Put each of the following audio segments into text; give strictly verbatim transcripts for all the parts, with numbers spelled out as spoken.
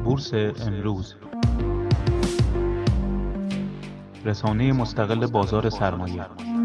بورس امروز، رسانه مستقل بازار سرمایه.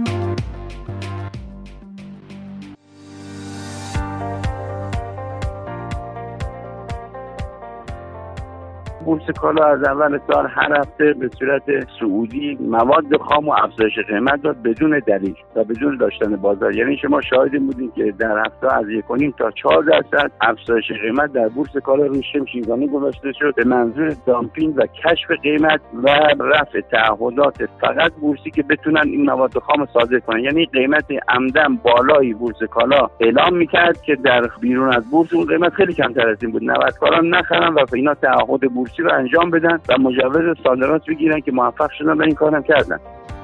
بورس کالا از اول سال هر هفته به صورت صعودی مواد خام و افزایش قیمت داد بدون دلیل و بدون داشتن بازار. یعنی شما شاهد بودین که در هفته از یک و نیم تا چهار درصد افزایش قیمت در بورس کالا روی شمشیرگانی گذاشته شد به منظور دامپینگ و کشف قیمت و رفع تعهدات فقط بورسی که بتونن این مواد خام صادر کنن. یعنی قیمت عمدن بالای بورس کالا اعلام میکرد که در بیرون از بورس اون قیمت خیلی کمتر از این بود، نوسکاران نخرن و اینا تعهد بورسی رو انجام بدن و مجوز صادرات بگیرن که موفق شدن و این کارم کردن.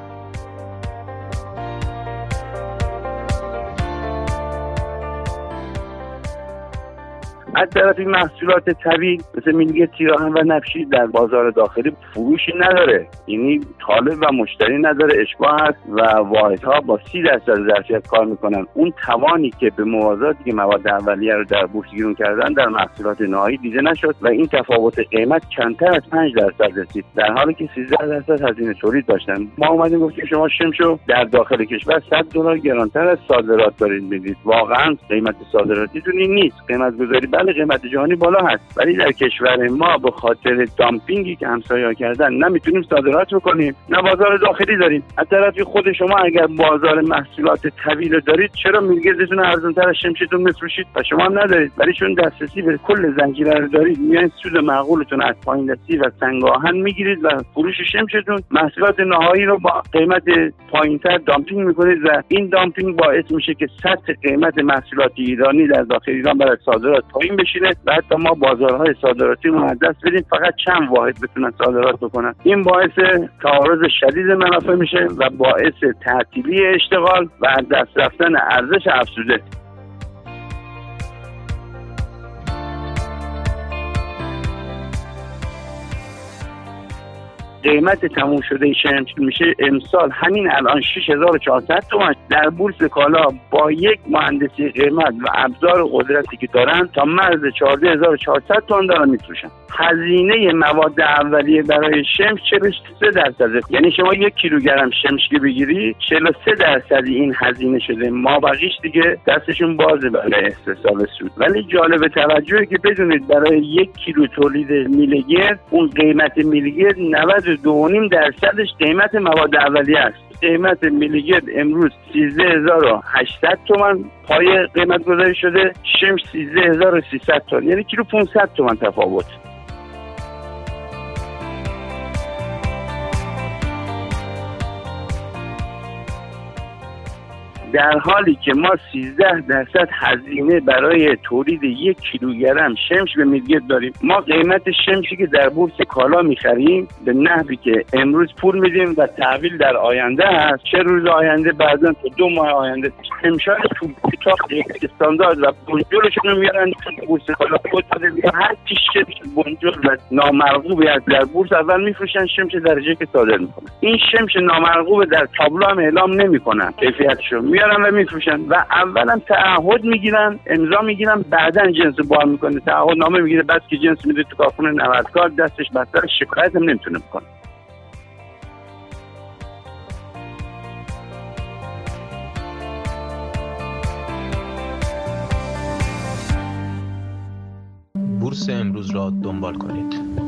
از طرفی محصولات طبیعی مثل میلگرد، تیراهن و نبشید در بازار داخلی فروشی نداره، یعنی طالب و مشتری نداره، اشباع هست و واحدها با سی درصد ظرفیت کار میکنن. اون توانی که به موازاتی که مواد اولیه رو در بورس گیرون کردن در محصولات نهایی دیده نشد و این تفاوت قیمت کمتر از پنج درصد رسید، در حالی که سیزده درصد هزینه تولید داشتن. ما اومدیم گفتیم شما شمشو در داخل کشور صد دلار گرانتر از صادرات دارید میدید. واقعا قیمت صادراتیتون این نیست، قیمت گذاری بله قیمت جهانی بالا هست، ولی در کشور ما به خاطر دامپینگی که همسایه‌ها کردن نمیتونیم صادرات بکنیم، نه بازار داخلی داریم. از طرفی خود شما اگر بازار محصولات طویل دارید، چرا میلگردتون ارزان‌تر از شمشتون میفروشید و شما هم ندارید؟ ولی چون دسترسی به کل زنجیره رو دارید، میایید سود معقولتون از پایین دستی و سنگ‌آهن میگیرید و فروش شمشتون محصولات نهایی رو با قیمت پایینتر دامپینگ میکنید و این دامپینگ باعث میشه که سطح قیمت محصولات ایرانی در داخل ایران برای صادرات پایین بشینه و حتی ما بازارهای صادراتی رو از دست بدیم، فقط چند واحد بتونن صادرات بکنن. این باعث تعارض شدید منافع میشه و باعث تعطیلی اشتغال و از دست رفتن ارزش افزوده. قیمت تموم شده شمش میشه امسال همین الان شش هزار و چهارصد تومان در بورس کالا با یک مهندسی قیمت و ابزار قدرتی که دارن تا مرز چهارده هزار و چهارصد تومان دارن میفروشن. هزینه مواد اولیه برای شمش چهل و سه درصده، یعنی شما یک کیلوگرم شمش که بگیری چهل و سه درصد این هزینه شده، ما بقیش دیگه دستشون بازه برای استحصال سود. ولی جالب توجهه که بدونید برای یک کیلو تولید میلگرد اون قیمت میلگرد نود و دو و نیم درصدش قیمت مواد اولیه است. قیمت میلگرد امروز سیزده هزار و هشتصد تومان پای قیمت گذاری شده، شمش سیزده هزار و سیصد تومان، یعنی کیلو پانصد تومان تفاوت. در حالی که ما سیزده درصد هزینه برای تولید یک کیلوگرم شمش به میلگرد داریم. ما قیمت شمشی که در بورس کالا میخریم به نحوی که امروز پول میدیم و تحویل در آینده هست، چه روز آینده، بعداً تا دو ماه آینده شمشای تو تا استاندارد و بنجلشون رو میارن تو بورس کالا خود داده. هر چی شمش بنجل و نامرغوبی از در بورس اول میفروشن شمش درجه که صادر میکنن. این شمش نامرغوب در تابلو هم اعلام نمیکنن کیفیتشو، میارن و میفروشن و اولا تعهد میگیرن، امضا میگیرن، بعدن جنس بار میکنه، تعهد نامه میگیره، بس که جنس میده تو کارخونه نوسکار دستش بسته، شکایت هم نمیتونه بکنه. بورس امروز را دنبال کنید.